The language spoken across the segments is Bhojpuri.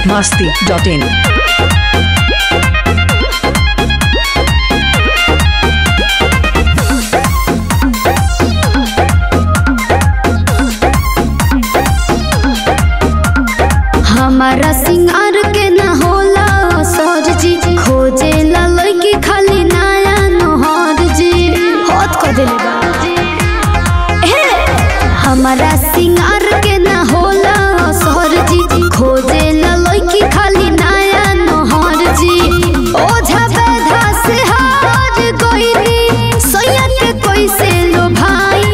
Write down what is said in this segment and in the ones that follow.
biharmasti.in हमारा सिंगार के ना होला सर जी खोजे ला लड़की खाली नया नोहर जी होत को दिले बा हमारा सिंगार के ना होला सर जी खोजे ला लड़की खाली नया नोहर जी ओझा बेधा से हार गईली सोया के कोई से लो भाई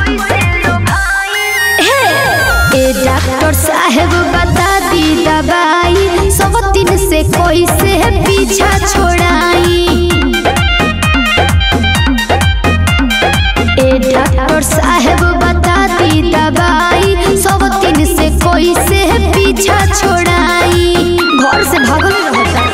ए डॉक्टर साहब बता दवाई सब दिन से कोई से पीछा छोड़ाई ए डॉक्टर साहब बता दी दवाई सब दिन से कोई से पीछा छोड़ाई घर से भागल रहता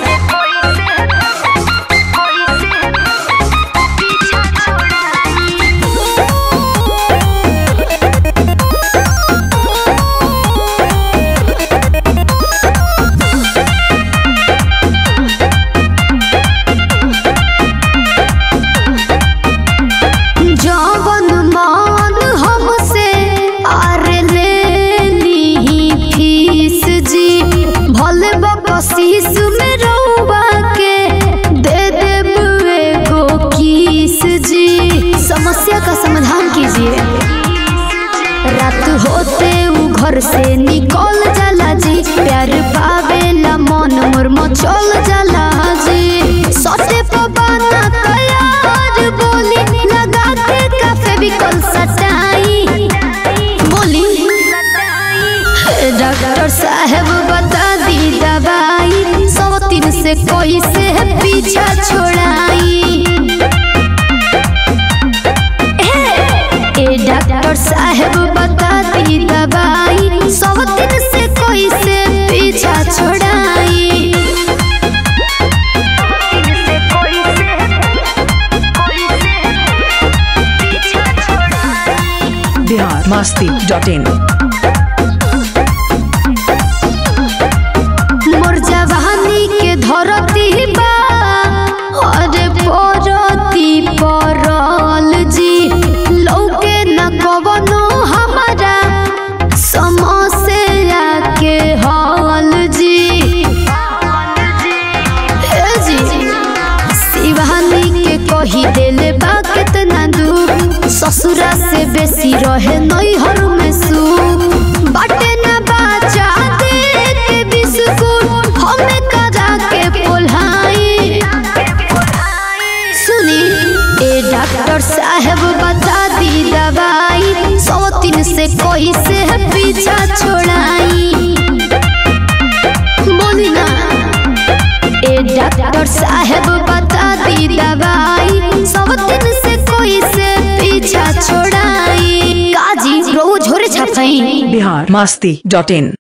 में रहुआ के दे देबे गो किस जी समस्या का समाधान कीजिए रात होते उ घर से निकल जाला जी प्यार पावेला मन मोर मचल जाला जी सटे पबाना तैयार बोली लगा के काफे बिकल सटाई बोली डॉक्टर साहब बता दी दवाई सब दिन से कोई से पीछा छोड़ाई ए डॉक्टर साहब बता दी दवाई सब दिन से कोई से पीछा छोड़ाई biharmasti.in जवानी के धरती बा अरे परती परल जी लौके न कवनो हमारा समस्या के हल जी शिवानी के कही देले बा कितना दुख ससुरा से बेसी रहे नैहर में सुख बाटे न बाचा डॉक्टर साहब बता दी दवाई सब दिन से कोई से पीछा छोड़ाई बोली ना ए डॉक्टर साहब बता दी दवाई सब दिन से कोई से पीछा छोड़ाई काजी रोज झोरे छापई biharmasti.in